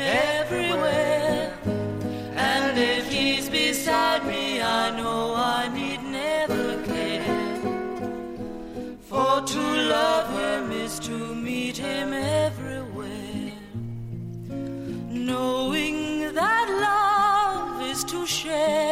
everywhere. And if he's beside me, I know I need never care. For to love him is to meet him everywhere. Knowing that love is to share.